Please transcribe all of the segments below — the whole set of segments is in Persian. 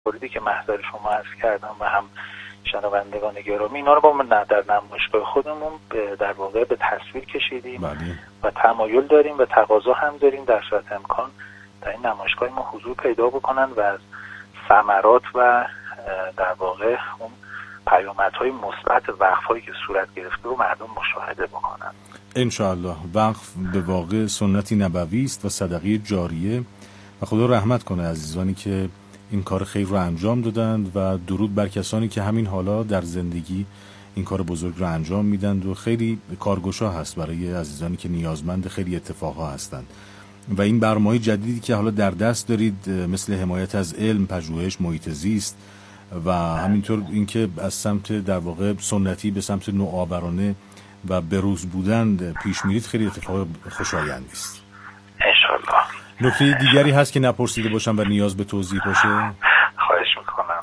موردی که محضر شما عرض کردم و هم شنوندگان گرامی، اینا رو با ما در نمایشگاه خودمون در واقع به تصویر کشیدیم و تمایل داریم و تقاضا هم داریم در صورت امکان در این نمایشگاه ما حضور پیدا بکنن و از ثمرات و در واقع اون پیامدهای مثبت وقف‌هایی که صورت گرفته رو مردم مشاهده بکنن. انشاءالله. وقف به واقع سنتی نبوی است و صدقه جاریه و خدا رحمت کنه عزیزانی که این کار خیر رو انجام دادند و درود بر کسانی که همین حالا در زندگی این کار بزرگ رو انجام میدند و خیلی کارگشا هست برای عزیزانی که نیازمند خیلی اتفاقها هستند. و این برنامه‌های جدیدی که حالا در دست دارید مثل حمایت از علم، پژوهش، محیط زیست و همینطور اینکه از سمت در واقع سنتی به سمت نوآورانه و بروز بودن پیش میرید، خیلی اتفاق خوشایندی است. انشالله. نکته دیگری هست که نپرسیده باشم و نیاز به توضیح باشه؟ خواهش میکنم.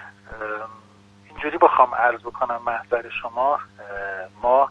اینجوری بخوام عرض بکنم محضر شما، ما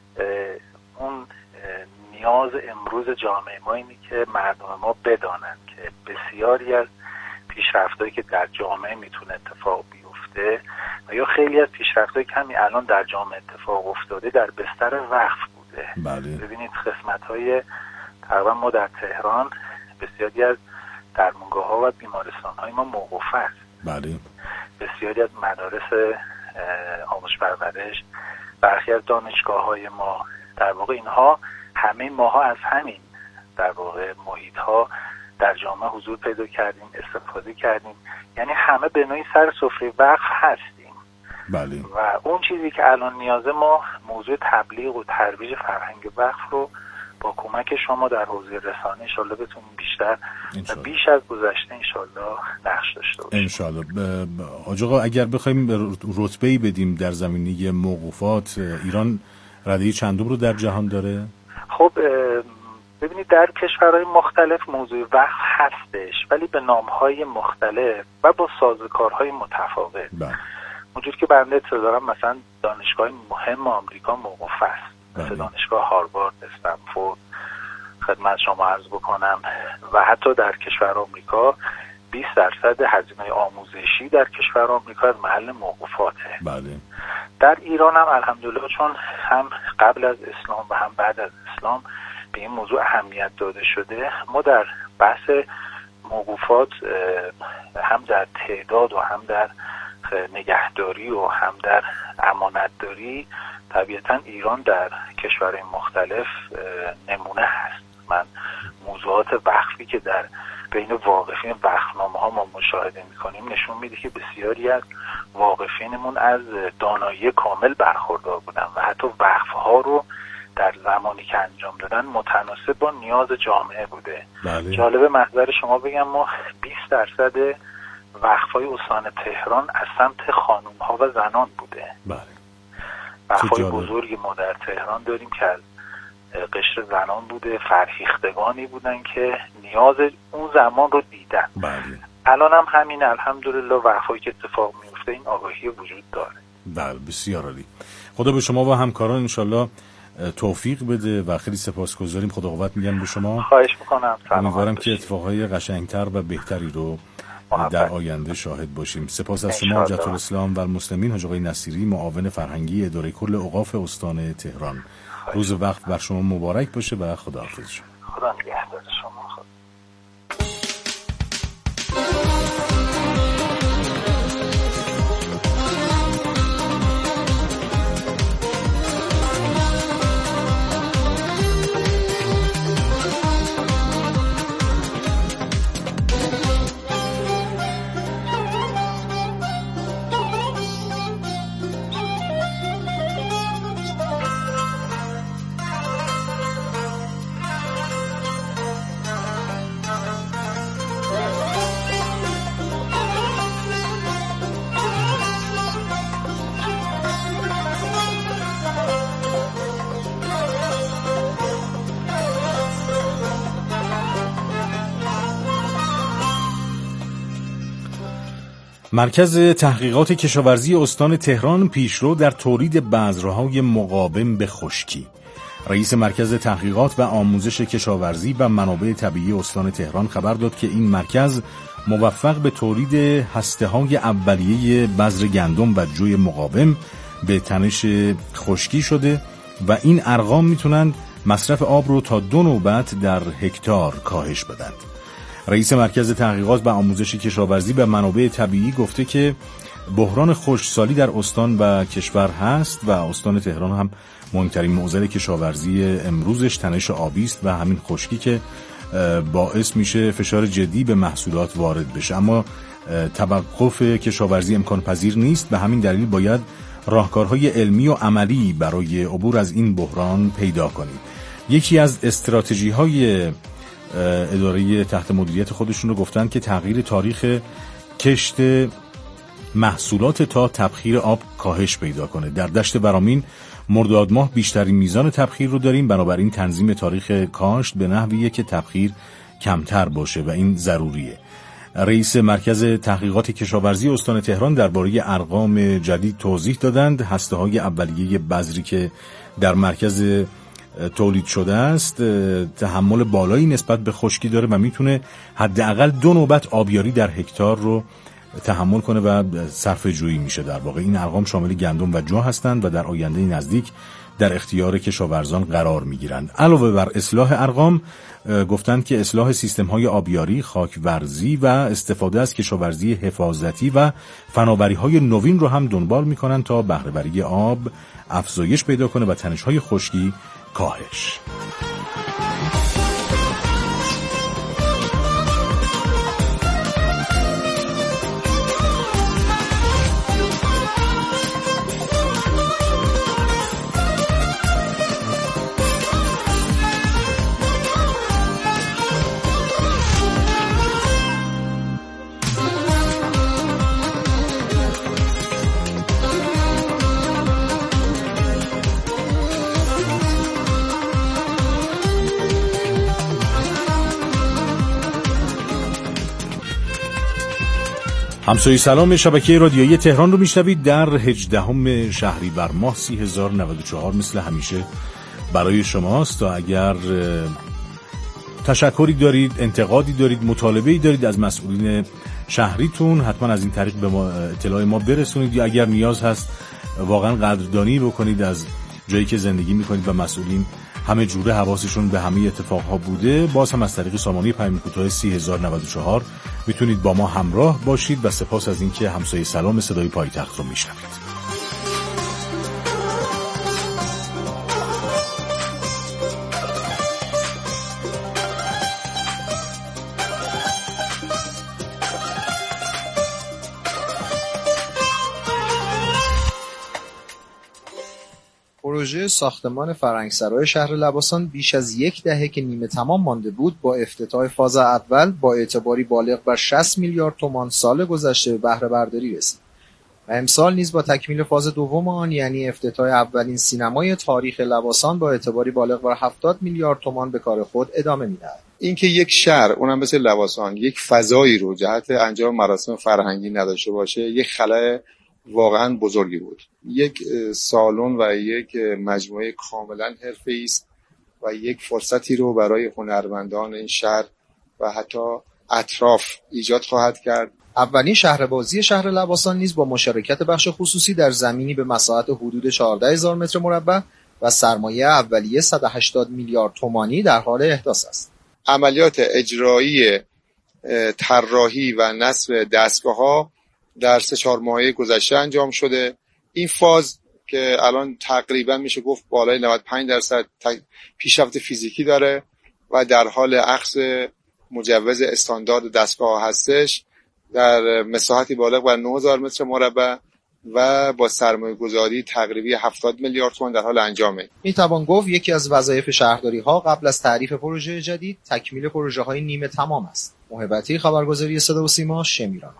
اون نیاز امروز جامعه ما اینه که مردم ما بدانند که بسیاری از پیشرفتایی که در جامعه میتونه اتفاق بیفته و یا خیلی از پیشرفتایی که همین الان در جامعه اتفاق افتاده در بستر وقف بوده. بله. ببینید قسمت‌های تقریبا ما در تهران بسیاری از درمانگاه‌ها و بیمارستان‌های ما موقوف است. بله. بسیاری از مدارس آموزش پرورش، برخی از دانشگاه‌های ما، در واقع اینها همه ماها از همین در واقع محیط‌ها در جامعه حضور پیدا کردیم، استفاده کردیم، یعنی همه به نوعی سر سفره وقف هستیم. بله. و اون چیزی که الان نیازه، ما موضوع تبلیغ و ترویج فرهنگ وقف رو با کمک شما در حوزه رسانه انشالله بتونیم بیشتر و بیش از گذشته انشالله نقش داشته باشیم. انشالله. حاج آقا اگر بخوایم رتبه‌ای بدیم در زمینه موقوفات، ایران رده چندم رو در جهان داره؟ خب ببینید در کشورهای مختلف موضوع وقف هستش، ولی به نامهای مختلف و با سازوکارهای متفاوت. اونجور که بنده اطلاع دارم مثلا دانشگاه مهم آمریکا موقوف است، مثل دانشگاه هاروارد، استنفورد، خدمت شما عرض بکنم، و حتی در کشور آمریکا 20% هزینه آموزشی در کشور آمریکا از محل موقوفاته. بله. در ایران هم الحمدلله چون هم قبل از اسلام و هم بعد از اسلام به این موضوع اهمیت داده شده، ما در بحث موقوفات هم در تعداد و هم در نگهداری و هم در امانتداری طبیعتا ایران در کشورهای مختلف نمونه هست. من موضوعات وقفی که در بین واقفین وقفنامه ها ما مشاهده میکنیم نشون میده که بسیاری از واقفینمون از دانایی کامل برخوردار بودن و حتی وقف ها رو در زمانی که انجام دادن متناسب با نیاز جامعه بوده. بله. جالبه محضر شما بگم ما 20% وقف‌های استان تهران از سمت خانم ها و زنان بوده. بله. وقف‌های بزرگی ما در تهران داریم که از قشر زنان بوده، فرهیختگانی بودن که نیاز اون زمان رو دیدن. بله. الان هم همین الحمدلله وقفایی که اتفاق میفته این آگاهی وجود داره. بله بسیار عالی. خدا به شما و همکاران انشالله توفیق بده و خیلی سپاسگزاریم. خدا قوت میگم به شما. خواهش میکنم. امیدوارم که اتفاقهای قشنگتر و بهتری رو در آینده شاهد باشیم. سپاس از شما حجت الاسلام و المسلمین حاج آقای نصیری، معاون فرهنگی اداره کل اوقاف استان تهران. روز وقت بر شما مبارک باشه و خداحافظ شما. خدا نگهدار شما. مرکز تحقیقات کشاورزی استان تهران پیشرو در تولید بذرهای مقاوم به خشکی. رئیس مرکز تحقیقات و آموزش کشاورزی و منابع طبیعی استان تهران خبر داد که این مرکز موفق به تولید هسته‌های اولیه بذر گندم و جوی مقاوم به تنش خشکی شده و این ارقام میتونن مصرف آب رو تا 2 نوبت در هکتار کاهش بدن. رئیس مرکز تحقیقات و آموزش کشاورزی و منابع طبیعی گفته که بحران خشکسالی در استان و کشور هست و استان تهران هم مهمترین معضل کشاورزی امروزش تنش آبی است و همین خشکی که باعث میشه فشار جدی به محصولات وارد بشه. اما توقف کشاورزی امکان پذیر نیست، به همین دلیل باید راهکارهای علمی و عملی برای عبور از این بحران پیدا کنیم. یکی از استراتژی‌های اداره تحت مدیریت خودشون رو گفتن که تغییر تاریخ کشت محصولات تا تبخیر آب کاهش پیدا کنه. در دشت برامین مرداد ماه بیشترین میزان تبخیر رو داریم، بنابراین تنظیم تاریخ کاشت به نحویه که تبخیر کمتر باشه و این ضروریه. رئیس مرکز تحقیقات کشاورزی استان تهران درباره ارقام جدید توضیح دادند. هسته‌های اولیه بذری که در مرکز تولید شده است تحمل بالایی نسبت به خشکی داره و میتونه حداقل 2 نوبت آبیاری در هکتار رو تحمل کنه و صرفه جویی میشه. در واقع این ارقام شامل گندم و جو هستند و در آینده نزدیک در اختیار کشاورزان قرار میگیرند. علاوه بر اصلاح ارقام گفتند که اصلاح سیستم‌های آبیاری، خاکورزی و استفاده از کشاورزی حفاظتی و فناوری‌های نوین رو هم دنبال میکنن تا بهره‌وری آب افزایش پیدا کنه و تنش‌های خشکی کاهش. همسایه سلام شبکه رادیویی تهران رو میشنوید. در 18 شهریور ماه 3094 مثل همیشه برای شماست تا اگر تشکری دارید، انتقادی دارید، مطالبه‌ای دارید از مسئولین شهریتون حتما از این طریق به ما اطلاع ما برسونید، یا اگر نیاز هست واقعا قدردانی بکنید از جایی که زندگی میکنید و مسئولین همه جوره حواسشون به همه اتفاقها بوده، باز هم از طریق سامانه پیام کوتاه 3094 میتونید با ما همراه باشید و سپاس از اینکه همسایه سلام صدای پایتخت رو میشنوید. پروژه ساختمان فرنگسرای شهر لواسان بیش از 1 دهه که نیمه تمام مانده بود، با افتتاح فاز اول با اعتباری بالغ بر 60 میلیارد تومان سال گذشته به بهره برداری رسید و امسال نیز با تکمیل فاز دوم آن، یعنی افتتاح اولین سینمای تاریخ لواسان با اعتباری بالغ بر 70 میلیارد تومان به کار خود ادامه می‌دهد. اینکه یک شهر، اونم مثل لواسان، یک فضایی رو جهت انجام مراسم فرهنگی نداشته باشه، یک خلأ واقعا بزرگی بود. یک سالن و یک مجموعه کاملا حرفه‌ای است و یک فرصتی رو برای هنرمندان این شهر و حتی اطراف ایجاد خواهد کرد. اولین شهربازی شهر لواسان نیز با مشارکت بخش خصوصی در زمینی به مساحت حدود 14,000 متر مربع و سرمایه اولیه 180 میلیارد تومانی در حال احداث است. عملیات اجرایی طراحی و نصب دستگاه‌ها در 3-4 ماه گذشته انجام شده. این فاز که الان تقریبا میشه گفت بالای 95% پیشرفت فیزیکی داره و در حال اخذ مجوز استاندارد دستگاه هستش در مساحتی بالغ بر 9,000 متر مربع و با سرمایه گذاری تقریبی 70 میلیارد تومان در حال انجامه. میتوان گفت یکی از وظایف شهرداری ها قبل از تعریف پروژه جدید تکمیل پروژه های نیمه تمام است. محبتی، خبرگزاری صدا و سیما، شمیران.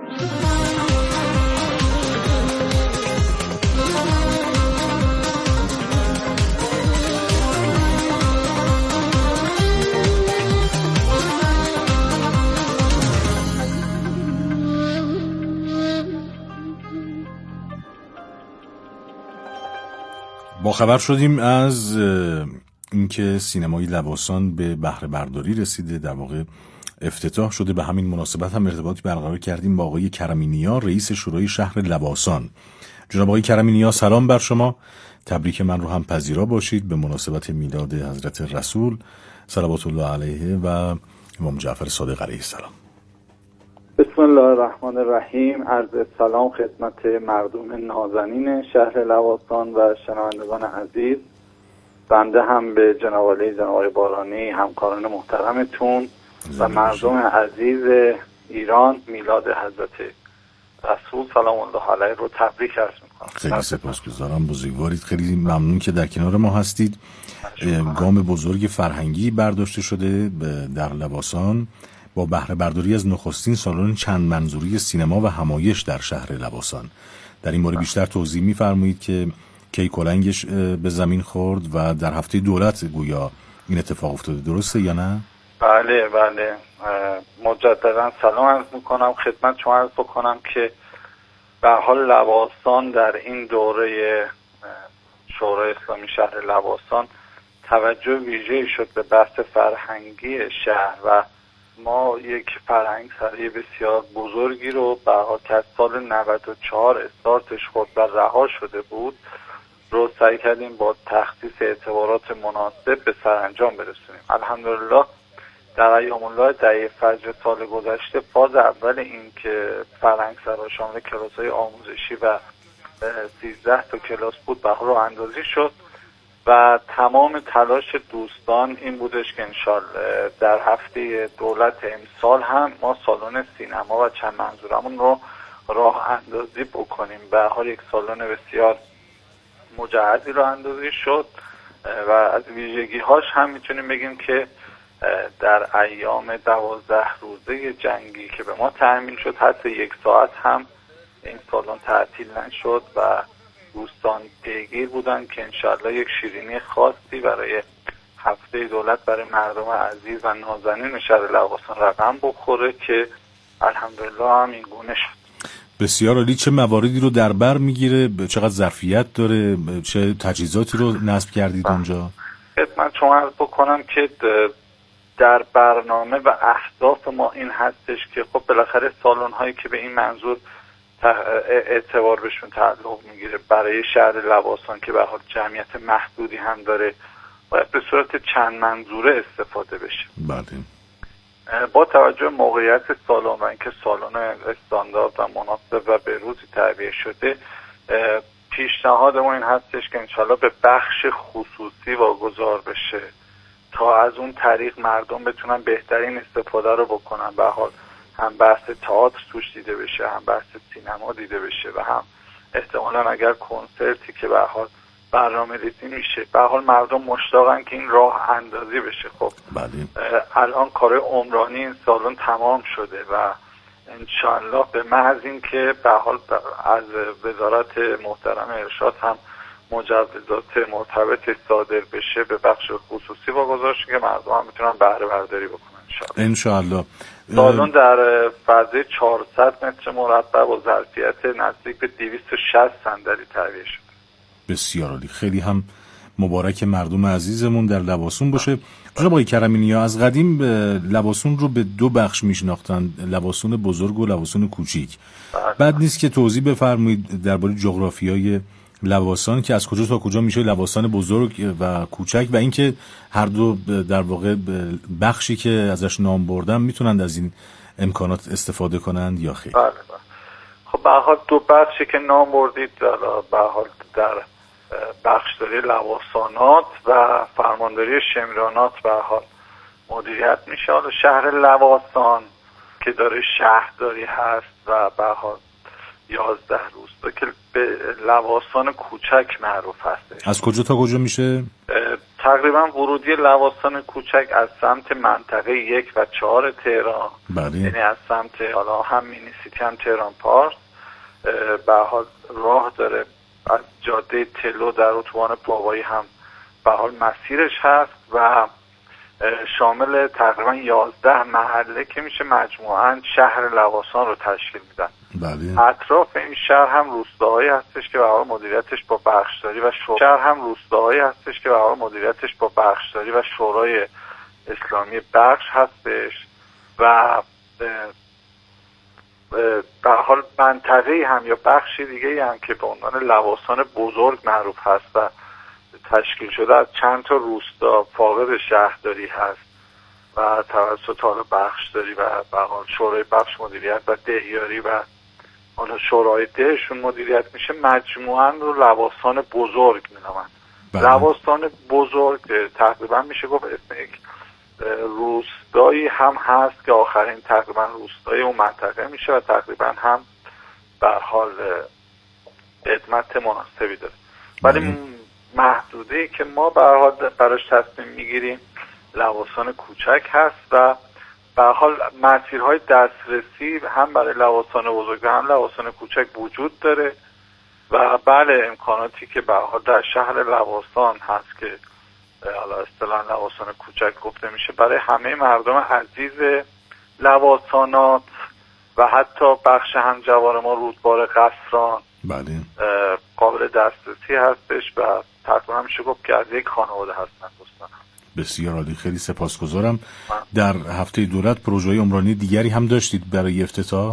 با خبر شدیم از اینکه سینمای لواسان به بهره برداری رسیده. در واقع افتتاح شده. به همین مناسبت هم ارتباطی برقرار کردیم با آقای کرمی نیا، رئیس شورای شهر لواسان. جناب آقای کرمی نیا، سلام بر شما. تبریک من رو هم پذیرا باشید به مناسبت میلاد حضرت رسول صلوات الله علیه و امام جعفر صادق علیه السلام. بسم الله الرحمن الرحیم. عرض سلام خدمت مردم نازنین شهر لواسان و شنوندگان عزیز. بنده هم به جناب علی جناب آقای بارانی همکاران محترمتون و مردم عزیز ایران میلاد حضرت رسول سلام الله علیه رو تبریک عرض میکنم. خیلی سپاسگزارم، بزرگوارید. خیلی ممنون که در کنار ما هستید. گام بزرگ فرهنگی برداشته شده در لواسان با بهره برداری از نخستین سالن چند منظوری سینما و همایش در شهر لواسان. در این مورد بیشتر توضیح می‌فرمایید که کی کلنگش به زمین خورد و در هفته دولت گویا این اتفاق افتاده، درسته یا نه؟ بله مجددا سلام عرض میکنم خدمت شما. عرض بکنم که به حال لواسان در این دوره شورای اسلامی شهر لواسان توجه ویژه‌ای شد به بحث فرهنگی شهر و ما یک فرهنگسرای بسیار بزرگی رو به حال که از سال 94 استارتش خورد و رها شده بود رو سعی کردیم با تخصیص اعتبارات مناسب به سرانجام برسونیم. الحمدلله در ایام الله دهه فجر سال گذشته فاز اول این که فرهنگسرا شامل کلاس‌های آموزشی و 13 تا کلاس بود به راه اندازی شد و تمام تلاش دوستان این بودش که انشالله در هفته دولت امسال هم ما سالن سینما و چند منظورمون رو راه اندازی بکنیم. به حال یک سالن بسیار مجهزی راه اندازی شد و از ویژگی‌هاش هم میتونیم بگیم که در ایام 12 روزه جنگی که به ما تأمین شد حتی یک ساعت هم این سالن تعطیل نشد و دوستان پیگیر بودن که انشالله یک شیرینی خاصی برای هفته دولت برای مردم عزیز و نازنین شهر لواسان رقم بخوره که الحمدلله هم این گونه شد. بسیار عالی. چه مواردی رو در بر میگیره؟ چقدر ظرفیت داره؟ چه تجهیزاتی رو نصب کردید اونجا؟ خدمت شما عرض بکنم که در برنامه و اهداف ما این هستش که خب بالاخره سالن هایی که به این منظور اعتبار بهشون تعلق میگیره برای شهر لواسان که به حال جمعیت محدودی هم داره باید به صورت چند منظوره استفاده بشه. بله. با توجه موقعیت سالن و اینکه سالن استاندارد و مناسب و به روزی تعبیه شده پیشنهاد ما این هستش که انشالله به بخش خصوصی واگذار بشه تا از اون طریق مردم بتونن بهترین استفاده رو بکنن. به حال هم بحث تئاتر توش دیده بشه، هم بحث سینما دیده بشه و هم احتمالاً اگر کنسرتی که به حال برنامه ریزی میشه به حال مردم مشتاقن که این راه اندازی بشه. خب الان کار عمرانی این سالن تمام شده و انشالله به محض این که به حال از وزارت محترم ارشاد هم مجوزات مرتبط صادر بشه به بخش خصوصی واگذار شه که مردم هم میتونن بهره برداری بکنن انشالله. سالن در فضای 400 متر مربع با ظرفیت نزدیک به 260 صندلی تعبیه شد. بسیار عالی. خیلی هم مبارک مردم عزیزمون در لواسون باشه. جناب آقای کرمی نیا، از قدیم لواسون رو به دو بخش میشناختن، لواسون بزرگ و لواسون کوچیک. بعد نیست که توضیح بفرمایید درباره جغرافیای لواسان که از کجا تا کجا میشه لواسان بزرگ و کوچک و اینکه هر دو در واقع بخشی که ازش نام بردم میتونند از این امکانات استفاده کنند یا خیر؟ بله. خب به حال دو بخشی که نام بردید به حال در بخشداری لواسانات و فرمانداری شمرانات به حال مدیریت میشه. حالا شهر لواسان که داره شهرداری هست و به حال 11 روستا که به لواسان کوچک معروف هستش. از کجا تا کجا میشه؟ تقریبا ورودی لواسان کوچک از سمت منطقه 1 و 4 تهران، یعنی از سمت حالا هم مینی سیتی هم تهران پارس به حال راه داره. از جاده تلو در اتوبان پاوایی هم به حال مسیرش هست و شامل تقریبا 11 محله که میشه مجموعاً شهر لواسان رو تشکیل میدن. بله. اطراف این شهر هم روستاهایی هستش که به حال مدیریتش با بخشداری و شورای اسلامی بخش هستش و در حال منطقه‌ای هم یا بخشی دیگه هم که به عنوان لواسان بزرگ معروف هست و تشکیل شده از چند تا روستا فاقد شهرداری هست و توسط حالا بخشداری و به حال شورای بخش مدیریت و دهیاری و حالا شورای دهشون مدیریت میشه، مجموعاً رو لواسان بزرگ مینامند. لواسان بزرگ تقریبا میشه گفت اسم یک روستایی هم هست که آخرین تقریبا روستای اون منطقه میشه و تقریبا هم به حال خدمت مناسبی داره. ولی محدوده‌ای که ما به حال براش تصمیم میگیریم لواسان کوچک هست و به حال مسیرهای دسترسی هم برای لواسان بزرگ هم لواسان کوچک وجود داره و بله امکاناتی که به حال در شهر لواسان هست که حالا اصطلاحاً لواسان کوچک گفته میشه، برای همه مردم عزیز لواسانات و حتی بخش همجوار ما رودبار قصران قابل دسترسی هستش و تقریبا میشه گفت که از یک خانواده هستن دوستان. بسیار عالی، خیلی سپاسگزارم. در هفته دولت پروژه عمرانی دیگری هم داشتید برای افتتاح؟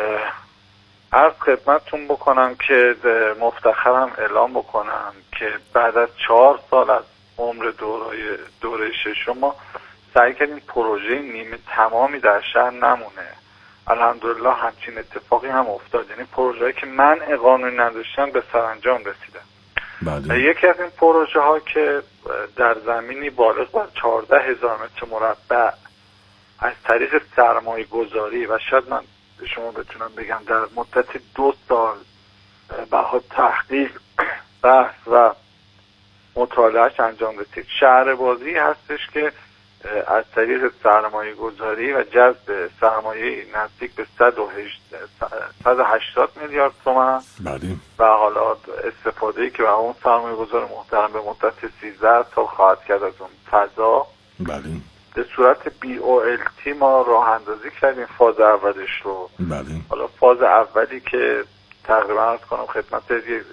عرض خدمتتون بکنم که مفتخرم اعلام بکنم که بعد از 4 سال از عمر دوره ششم ما سعی کردیم پروژه نیمه تمامی در شهر نمونه. الحمدلله همچین اتفاقی هم افتاد، یعنی پروژه‌ای که منع قانونی نداشتن به سرانجام رسیدن. یکی از این پروژه ها که در زمینی بالغ بر 14,000 متر مربع از طریق سرمایه گذاری و شاید من به شما بتونم بگم در مدت 2 سال به تحقیق بحث و مطالعهش انجام رسید. شهر بازی هستش که از طریق سرمایه گذاری و جذب سرمایه نزدیک به 180 میلیارد تومان و حالا استفاده‌ای که به اون سرمایه گذار محترم به مدت 13 سال خواهد کرد از اون فضا به صورت BOLT ما راه اندازی کردیم فاز اولش رو. حالا فاز اولی که تقریبا از کنم خدمت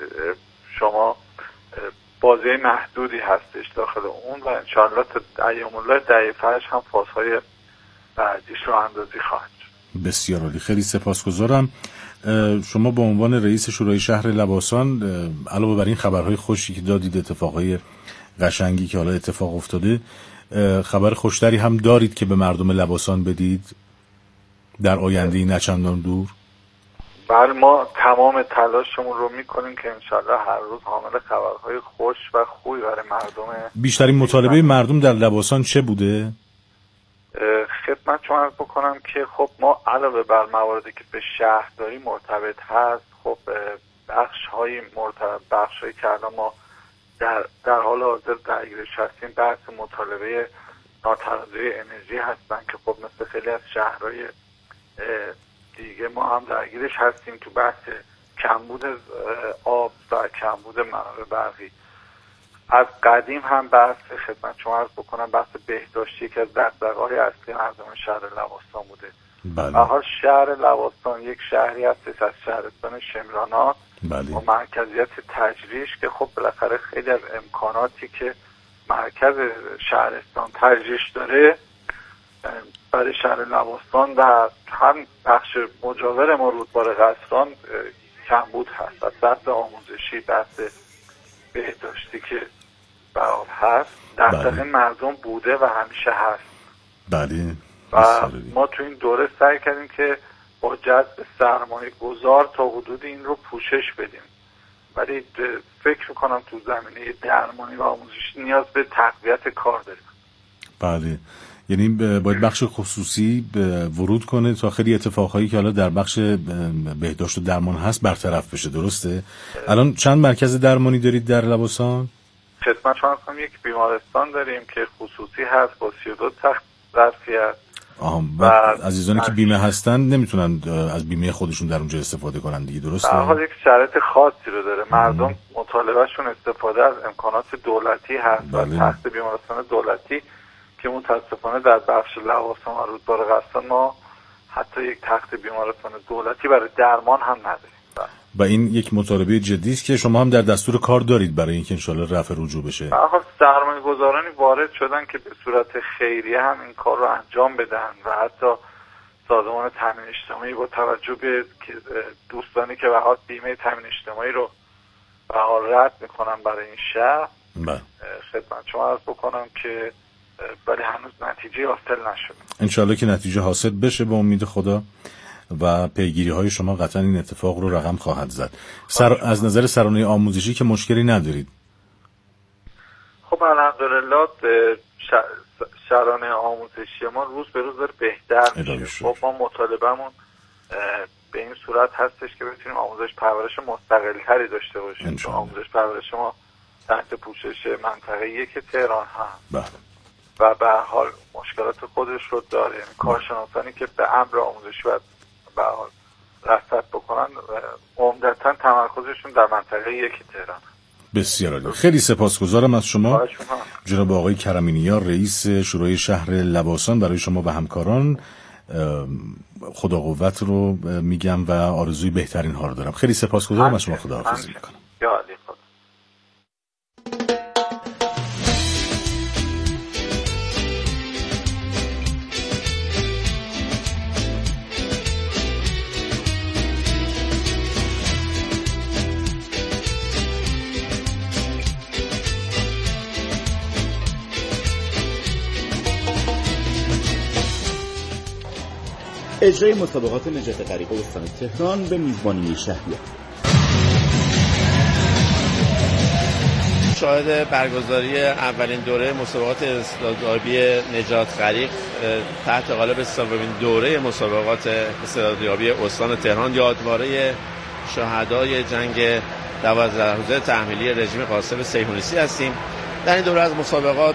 شما بازی محدودی هستش داخل اون و انشاءالله تا ایام الله دقیقه‌اش هم فازهای بعدیش رو اندازی خواهد شد. بسیار عالی، خیلی سپاسگزارم. شما به عنوان رئیس شورای شهر لواسان علاوه بر این خبرهای خوشی که دادید، اتفاقای قشنگی که حالا اتفاق افتاده، خبر خوشتری هم دارید که به مردم لواسان بدید در آینده‌ای نچندان دور؟ بله، ما تمام تلاشمون رو میکنیم که انشالله هر روز حامل خبرهای خوش و خوبی برای مردم. بیشترین مطالبه مردم در لواسان چه بوده؟ خدمت شما عرض بکنم که خب ما علاوه بر مواردی که به شهرداری مرتبط هست، خب بخش‌های که الان ما در حال حاضر درگیرش هستیم بحث مطالبه ناتوانی انرژی هستن که خب مثل خیلی از شهرهای دیگه ما هم درگیرش هستیم تو بحث کمبود آب و کمبود منابع برقی. از قدیم هم بحث خدمت شما عرض بکنم بحث بهداشتی که از دغدغه‌های اصلی مردم شهر لواسان بوده. به حال شهر لواسان یک شهری هست از شهرستان شمرانات و مرکزیت تجریش که خب بالاخره خیلی از امکاناتی که مرکز شهرستان تجریش داره برای شهر لواسان و هم بخش مجاور ما رودبار قصران کمبود هست. از بحث آموزشی، بحث بهداشتی که برحال هست دغدغه مردم بوده و همیشه هست. و ما تو این دوره سعی کردیم که با جذب سرمایه گذار تا حدود این رو پوشش بدیم، ولی فکر میکنم تو زمینه درمانی و آموزشی نیاز به تقویت کار داریم. بله، یعنی باید بخش خصوصی ورود کنه تا خیلی اتفاقهایی که حالا در بخش بهداشت و درمان هست برطرف بشه. درسته؟ الان چند مرکز درمانی دارید در لواسان؟ خدمت شما هستم یک بیمارستان داریم که خصوصی هست با 32 تخت ظرفیت. و عزیزانی که بیمه هستن نمیتونن از بیمه خودشون در اونجا استفاده کنن دیگه، درسته؟ در حال یک شرایط خاصی رو داره. مردم مطالبهشون استفاده از امکانات دولتی هست و تخت بیمارستان دولتی که متاسفانه در بخش لواسان و رودبار قصران ما حتی یک تخت بیمارستان دولتی برای درمان هم نداریم. و این یک مطالبه جدی است که شما هم در دستور کار دارید برای اینکه انشالله رفع رجوع بشه. سرمایه گذارانی وارد شدن که به صورت خیریه هم این کار رو انجام بدن و حتی سازمان تامین اجتماعی با توجه به دوستانی که به حال بیمه تامین اجتماعی رو به حال رد میکنن برای این شهر خدمت شما عرض بکنم که ولی هنوز نتیجه حاصل نشده. انشالله که نتیجه حاصل بشه به امید خدا و پیگیری های شما قطعا این اتفاق رو رقم خواهد زد. از نظر سرانه آموزشی که مشکلی ندارید؟ خب الحمدلله سرانه آموزشی ما روز به روز داره بهتر میشه. خب ما مطالبهمون به این صورت هستش که بتونیم آموزش پرورش مستقل تری داشته باشیم. آموزش پرورش ما تحت پوشش منطقه 1 تهران هست و به حال مشکلات خودش رو داره. کارشناسانی که به امر آموزشی باید به حال رصد بکنن عمدتاً تمرکزشون در منطقه 1 تهران. بسیار عالی. خیلی سپاسگزارم از شما جناب آقای کرمینیار، رئیس شورای شهر لواسان. برای شما و همکاران خدا قوت رو میگم و آرزوی بهترین ها رو دارم. خیلی سپاسگزارم از شما. خداحافظی میکنم. اجرای مسابقات نجات غریق استان تهران به میزبانی شهریار. شاهد برگزاری اولین دوره مسابقات استعدادیابی نجات غریق تحت قالب سومین دوره مسابقات استعدادیابی استان تهران یادواره شهدای جنگ 12 روزه تحمیلی رژیم قاسم صهیونیستی هستیم. در این دوره از مسابقات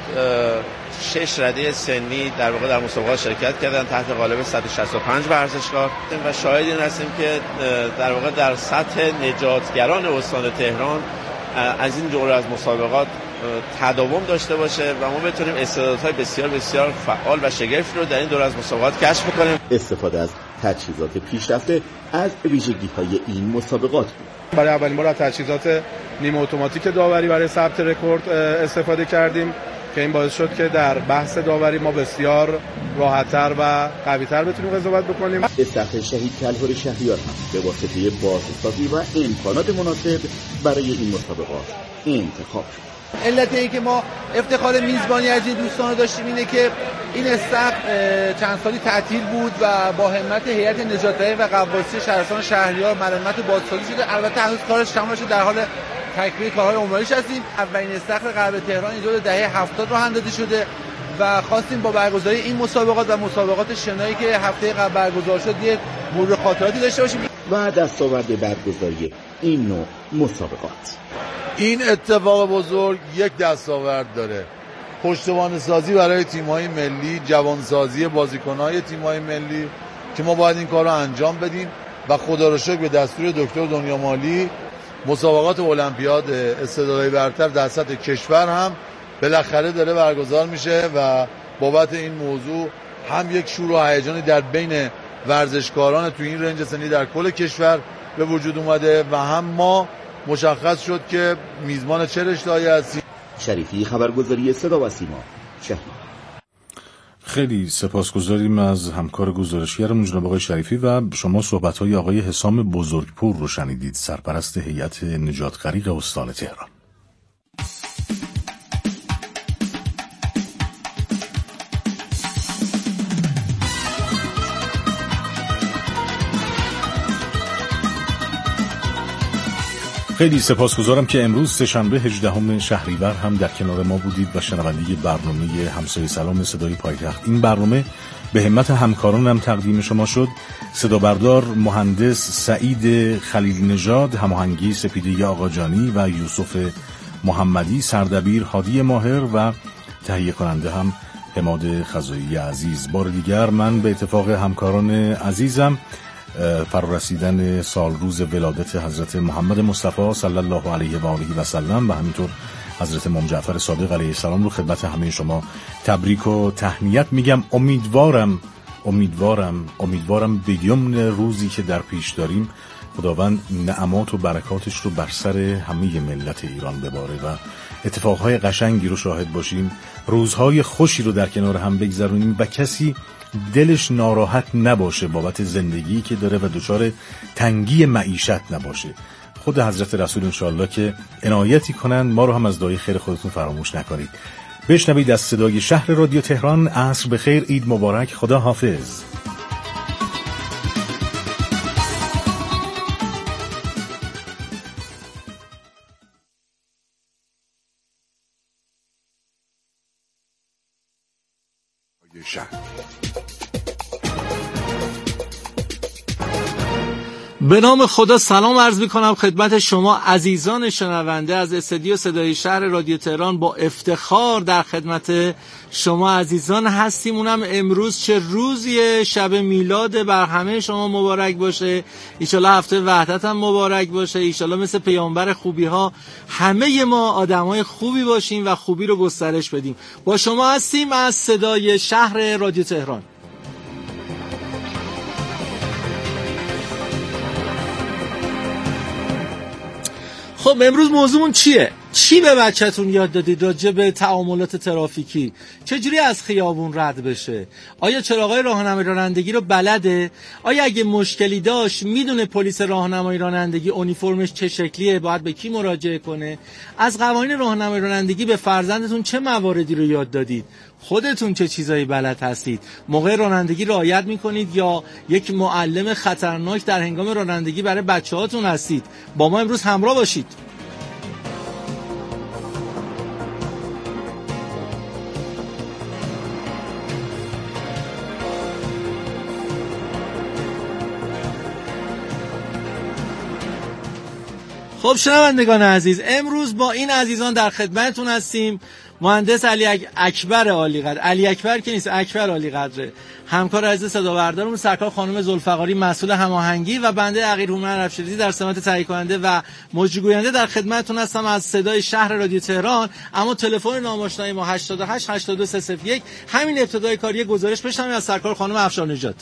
6 رده سنی در واقع در مسابقات شرکت کردن تحت قالب 165 ورزشکار و شاهد این هستیم که در واقع در سطح نجاتگران استان تهران از این دوره از مسابقات تداوم داشته باشه و ما بتونیم استعدادهای بسیار بسیار فعال و شگرفی رو در این دوره از مسابقات کشف کنیم. استفاده از تجهیزات پیشرفته از ویژگی‌های این مسابقات بود. برای اولین بار از تجهیزات نیمه اتوماتیک داوری برای ثبت رکورد استفاده کردیم که این باعث شد که در بحث داوری ما بسیار راحت‌تر و قوی‌تر بتونیم قضاوت بکنیم. استخر شهید کلهر شهریار هم به واسطه بازسازی و امکانات مناسب برای این مسابقات انتخاب شد. علت این که ما افتخار میزبانی از این دوستان رو داشتیم اینه که این استخر چند سالی تعطیل بود و با همت هیئت نجات‌دهی و غواصی شهرستان شهریار مرمت بازسازی شده. البته هنوز کارش تمام نشده، در حال تکمیل کارهای عمرانیش هستیم. اولین استخر غرب تهران این دهه 70 راه اندازی شده و خواستیم با برگزاری این مسابقات و مسابقات شنایی که هفته قبل برگزار شد یک مرور خاطراتی داشته باشیم. و دستاورد برگزاری این نوع مسابقات، این اتفاق بزرگ یک دستاورد داره: پشتوانه سازی برای تیم‌های ملی، جوانسازی بازیکن‌های تیم‌های ملی که ما باید این کار رو انجام بدیم و خدا رو شکر به دستور دکتر دنیا مالی مسابقات المپیاد استعدادهای برتر در سطح کشور هم بالاخره داره برگزار میشه و بابت این موضوع هم یک شور و هیجانی در بین ورزشکاران تو این رنج سنی در کل کشور به وجود اومده و هم ما مشخص شد که میزبان چه رشته‌ای هستیم. شریفی، خبرگزاری صدا و سیما، شهر. خیلی سپاسگزاریم از همکار گزارشگرمون جناب آقای شریفی و شما صحبت‌های آقای حسام بزرگپور رو شنیدید، سرپرست هیئت نجات غریق استان تهران. خیلی سپاسگزارم که امروز سه‌شنبه 18 شهریور هم در کنار ما بودید و شنونده برنامه همسایه سلام صدای پایتخت. این برنامه به همت همکارانم تقدیم شما شد: صدا بردار مهندس سعید خلیل نژاد، هماهنگی سپیده آقاجانی و یوسف محمدی، سردبیر هادی ماهر و تهیه کننده هم حماد خزایی عزیز. بار دیگر من به اتفاق همکاران عزیزم فرارسیدن سال روز ولادت حضرت محمد مصطفی صلی الله علیه و آله و سلم و همینطور حضرت امام جعفر صادق علیه السلام رو خدمت همه شما تبریک و تهنیت میگم. امیدوارم به یمن روزی که در پیش داریم خداوند نعمات و برکاتش رو بر سر همه ملت ایران بباره و اتفاقهای قشنگی رو شاهد باشیم، روزهای خوشی رو در کنار هم بگذرونیم و کسی دلش ناراحت نباشه بابت زندگی که داره و دچار تنگی معیشت نباشه. خود حضرت رسول انشاءالله که عنایتی کنند، ما رو هم از دعای خیر خودتون فراموش نکنید. بشنوید از صدای شهر رادیو تهران. عصر بخیر، عید مبارک، خدا حافظ. به نام خدا سلام عرض می‌کنم خدمت شما عزیزان شنونده از استودیو صدای شهر رادیو تهران. با افتخار در خدمت شما عزیزان هستیم. اونم امروز چه روزیه، شب میلاد بر همه شما مبارک باشه. ایشالله هفته وحدت هم مبارک باشه. ایشالله مثل پیامبر خوبی ها همه ما آدمای خوبی باشیم و خوبی رو گسترش بدیم. با شما هستیم از صدای شهر رادیو تهران. خب امروز موضوعمون چیه؟ چی به بچه‌تون یاد دادید راجع به تعاملات ترافیکی؟ چجوری از خیابون رد بشه؟ آیا چراغای راهنمایی رانندگی رو بلده؟ آیا اگه مشکلی داشت میدونه پلیس راهنمایی رانندگی اونیفرمش چه شکلیه، باید به کی مراجعه کنه؟ از قوانین راهنمایی رانندگی به فرزندتون چه مواردی رو یاد دادید؟ خودتون چه چیزایی بلد هستید؟ موقع رانندگی رعایت میکنید یا یک معلم خطرناک در هنگام رانندگی برای بچه‌هاتون هستید؟ با ما امروز همراه باشید. خب شنوندگان عزیز، امروز با این عزیزان در خدمتتون هستیم. مهندس اکبر عالیقدر، علی اکبر که نیست، اکبر عالیقدر، همکار عزیز صدابردارمون سرکار خانم ذوالفقاری مسئول هماهنگی و بنده عقیل هومن افشاریزی در سمت تهیه کننده و مجریگوینده در خدمتتون هستم از صدای شهر رادیو تهران. اما تلفن ناماشنای ما 88 82 301. همین ابتدای کاری گزارش بشنویم از سرکار خانم افشارنژاد.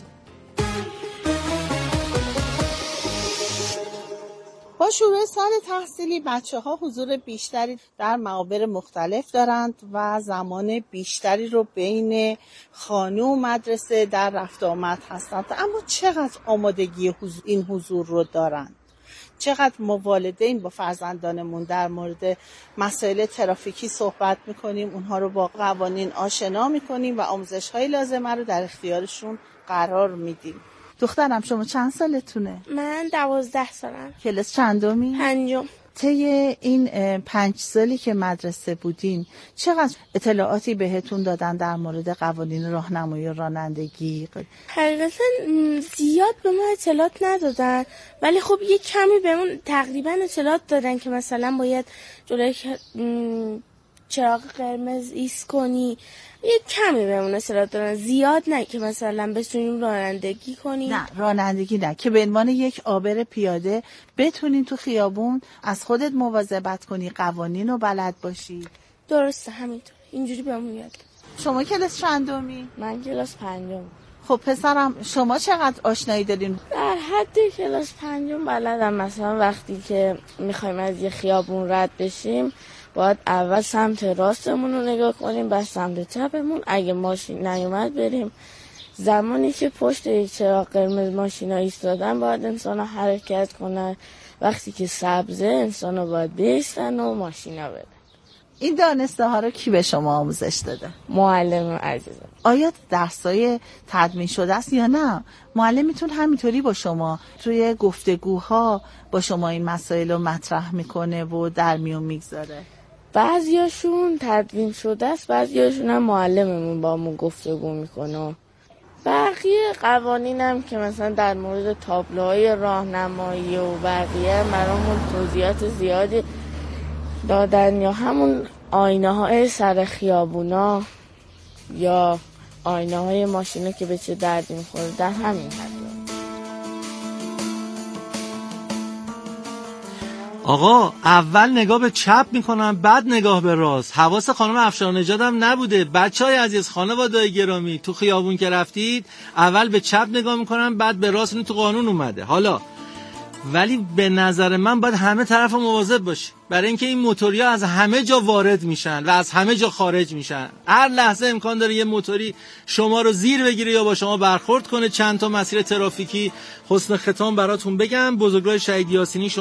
با شروع سال تحصیلی بچه‌ها حضور بیشتری در معابر مختلف دارند و زمان بیشتری رو بین خانه و مدرسه در رفت آمد هستند. اما چقدر آمادگی این حضور رو دارند؟ چقدر ما والدین با فرزندانمون در مورد مسائل ترافیکی صحبت میکنیم، اونها رو با قوانین آشنا میکنیم و آموزش‌های لازمه رو در اختیارشون قرار میدیم. دخترم شما چند سالتونه؟ من 12 سالم. کلاس چندمی؟ 5. طی این 5 سالی که مدرسه بودین چقدر اطلاعاتی بهتون دادن در مورد قوانین راهنمایی رانندگی؟ حقیقتا زیاد به ما اطلاعات ندادن، ولی خب یه کمی بهمون تقریبا اطلاعات دادن که مثلا باید جلوی چراغ قرمز ایست کنی. یه کمی بهمون اطلاعات دادن، زیاد نه که مثلا بتونیم رانندگی کنیم. نه رانندگی نه، که به عنوان یک عابر پیاده بتونین تو خیابون از خودت مواظبت کنی، قوانین رو بلد باشی. درسته، همینطور اینجوری بهمون یاد دادن. شما کلاس چندمی؟ من کلاس 5. خب پسرم شما چقدر آشنایی دارین؟ در حد کلاس 5 بلدم. مثلا وقتی که میخوایم از یه خیابون رد بشیم باید اول سمت راستمون رو نگاه کنیم، بعد سمت چپمون. اگه ماشین نیومد بریم. زمانی که پشت یک چراغ قرمز ماشینا ایستادن باید انسان حرکت کنن. وقتی که سبزه انسان رو باید بیستن و ماشینا برن. این دانسته ها رو کی به شما آموزش داده؟ معلم عزیزم. آیا درسای تدوین شده است یا نه؟ معلمتون همینطوری با شما توی گفتگوها با شما این مسائل رو مطرح میکنه و در میون میگذاره؟ بعضیاشون تدوین شده است، بعضیاشون هم معلممون با ما گفتگو میکنه. بقیه قوانینم که مثلا در مورد تابلوهای راهنمایی و بقیه برامون توضیحات زیادی دادن، یا همون آینه های سر خیابونا یا آینه های ماشینا که به چه دردی میخوره، در همین حد. آقا اول نگاه به چپ میکنم بعد نگاه به راست. حواس خانم افشارنژاد هم نبوده. بچهای عزیز، خانواده‌های گرامی، تو خیابون که رفتید اول به چپ نگاه میکنم بعد به راست. اینو تو قانون اومده. حالا ولی به نظر من باید همه طرف مواظب باشی، برای اینکه این موتوریا از همه جا وارد میشن و از همه جا خارج میشن. هر لحظه امکان داره یه موتوری شما رو زیر بگیره یا با شما برخورد کنه. چند تا مسیر ترافیکی حسن ختام براتون بگم. بزرگراه شهید یاسینی